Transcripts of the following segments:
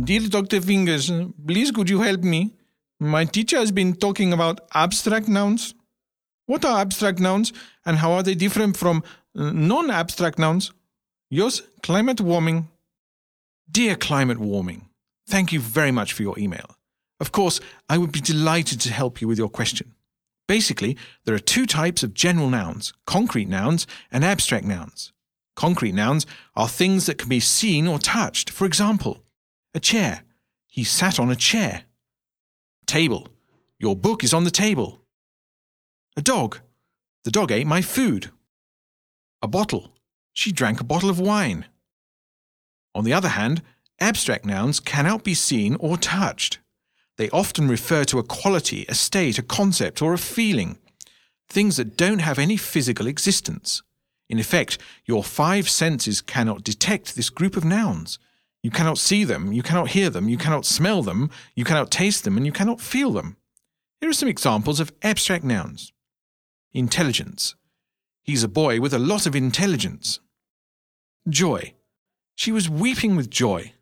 Dear Dr. Fingers, please could you help me? My teacher has been talking about abstract nouns. What are abstract nouns and how are they different from non-abstract nouns? Yours, Climate Warming. Dear Climate Warming, thank you very much for your email. Of course, I would be delighted to help you with your question. Basically, there are two types of general nouns, concrete nouns and abstract nouns. Concrete nouns are things that can be seen or touched. For example, a chair. He sat on a chair. Table. Your book is on the table. A dog. The dog ate my food. A bottle. She drank a bottle of wine. On the other hand, abstract nouns cannot be seen or touched. They often refer to a quality, a state, a concept, or a feeling. Things that don't have any physical existence. In effect, your five senses cannot detect this group of nouns. You cannot see them, you cannot hear them, you cannot smell them, you cannot taste them, and you cannot feel them. Here are some examples of abstract nouns. Intelligence. He's a boy with a lot of intelligence. Joy. She was weeping with joy.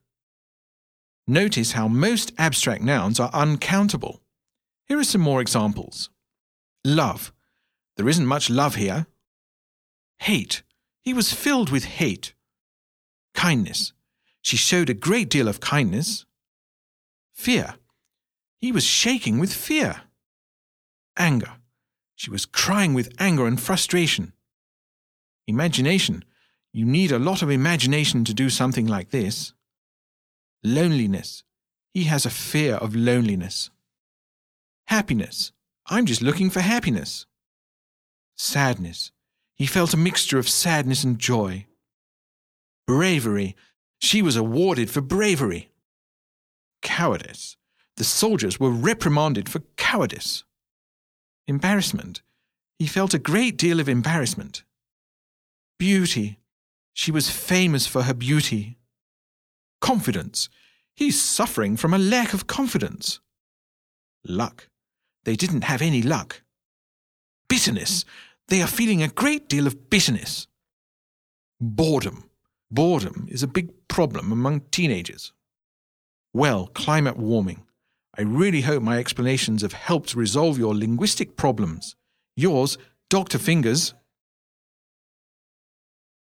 Notice how most abstract nouns are uncountable. Here are some more examples. Love. There isn't much love here. Hate. He was filled with hate. Kindness. She showed a great deal of kindness. Fear. He was shaking with fear. Anger. She was crying with anger and frustration. Imagination. You need a lot of imagination to do something like this. Loneliness. He has a fear of loneliness. Happiness. I'm just looking for happiness. Sadness. He felt a mixture of sadness and joy. Bravery. She was awarded for bravery. Cowardice. The soldiers were reprimanded for cowardice. Embarrassment. He felt a great deal of embarrassment. Beauty. She was famous for her beauty. Confidence. He's suffering from a lack of confidence. Luck. They didn't have any luck. Bitterness. They are feeling a great deal of bitterness. Boredom. Boredom is a big problem among teenagers. Well, climate warming. I really hope my explanations have helped resolve your linguistic problems. Yours, Dr. Fingers.